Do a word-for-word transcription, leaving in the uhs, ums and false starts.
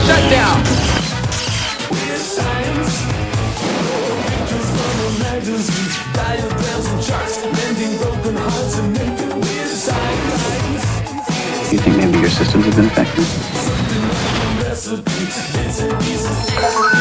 Shut down. You think maybe your systems have been affected?